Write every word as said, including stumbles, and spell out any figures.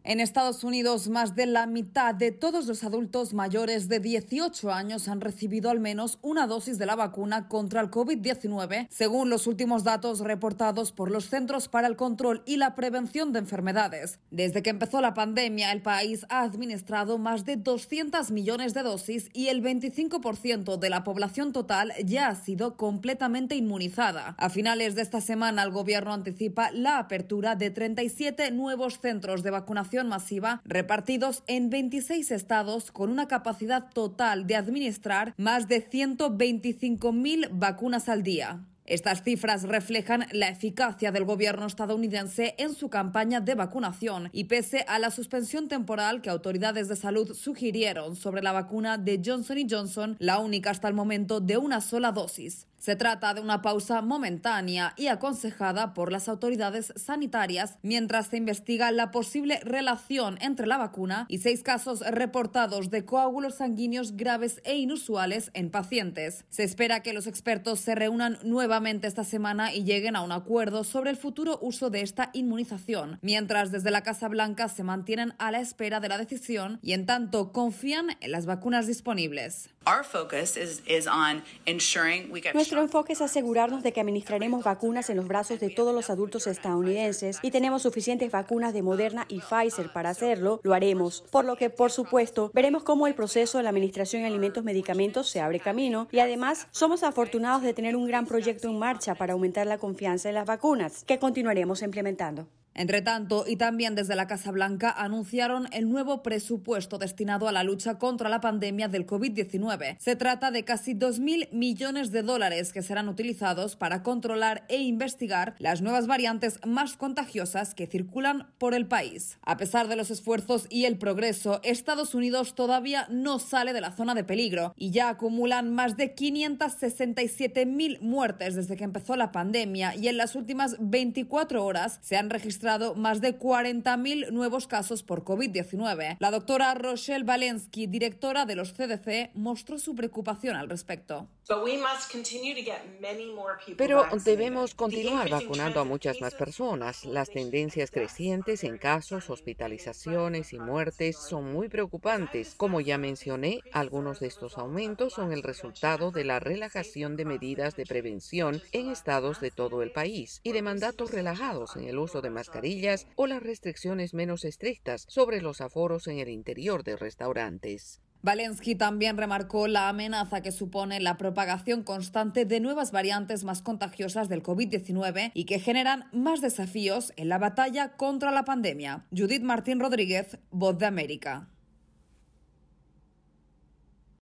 En Estados Unidos, más de la mitad de todos los adultos mayores de dieciocho años han recibido al menos una dosis de la vacuna contra el COVID diecinueve, según los últimos datos reportados por los Centros para el Control y la Prevención de Enfermedades. Desde que empezó la pandemia, el país ha administrado más de doscientos millones de dosis y el veinticinco por ciento de la población total ya ha sido completamente inmunizada. A finales de esta semana, el gobierno anticipa la apertura de treinta y siete nuevos centros de vacunación masiva repartidos en veintiséis estados con una capacidad total de administrar más de ciento veinticinco mil vacunas al día. Estas cifras reflejan la eficacia del gobierno estadounidense en su campaña de vacunación y pese a la suspensión temporal que autoridades de salud sugirieron sobre la vacuna de Johnson y Johnson, la única hasta el momento de una sola dosis. Se trata de una pausa momentánea y aconsejada por las autoridades sanitarias mientras se investiga la posible relación entre la vacuna y seis casos reportados de coágulos sanguíneos graves e inusuales en pacientes. Se espera que los expertos se reúnan nuevamente esta semana y lleguen a un acuerdo sobre el futuro uso de esta inmunización, mientras desde la Casa Blanca se mantienen a la espera de la decisión y en tanto confían en las vacunas disponibles. Nuestro enfoque es asegurarnos de que administraremos vacunas en los brazos de todos los adultos estadounidenses y tenemos suficientes vacunas de Moderna y Pfizer para hacerlo, lo haremos. Por lo que, por supuesto, veremos cómo el proceso de la administración de alimentos y medicamentos se abre camino y además somos afortunados de tener un gran proyecto en marcha para aumentar la confianza en las vacunas, que continuaremos implementando. Entre tanto, y también desde la Casa Blanca, anunciaron el nuevo presupuesto destinado a la lucha contra la pandemia del COVID diecinueve. Se trata de casi dos mil millones de dólares que serán utilizados para controlar e investigar las nuevas variantes más contagiosas que circulan por el país. A pesar de los esfuerzos y el progreso, Estados Unidos todavía no sale de la zona de peligro y ya acumulan más de quinientas sesenta y siete mil muertes desde que empezó la pandemia y en las últimas veinticuatro horas se han registrado más de cuarenta mil nuevos casos por COVID diecinueve. La doctora Rochelle Walensky, directora de los C D C, mostró su preocupación al respecto. Pero debemos continuar vacunando a muchas más personas. Las tendencias crecientes en casos, hospitalizaciones y muertes son muy preocupantes. Como ya mencioné, algunos de estos aumentos son el resultado de la relajación de medidas de prevención en estados de todo el país y de mandatos relajados en el uso de mascarillas o las restricciones menos estrictas sobre los aforos en el interior de restaurantes. Walensky también remarcó la amenaza que supone la propagación constante de nuevas variantes más contagiosas del COVID diecinueve y que generan más desafíos en la batalla contra la pandemia. Judith Martín Rodríguez, Voz de América.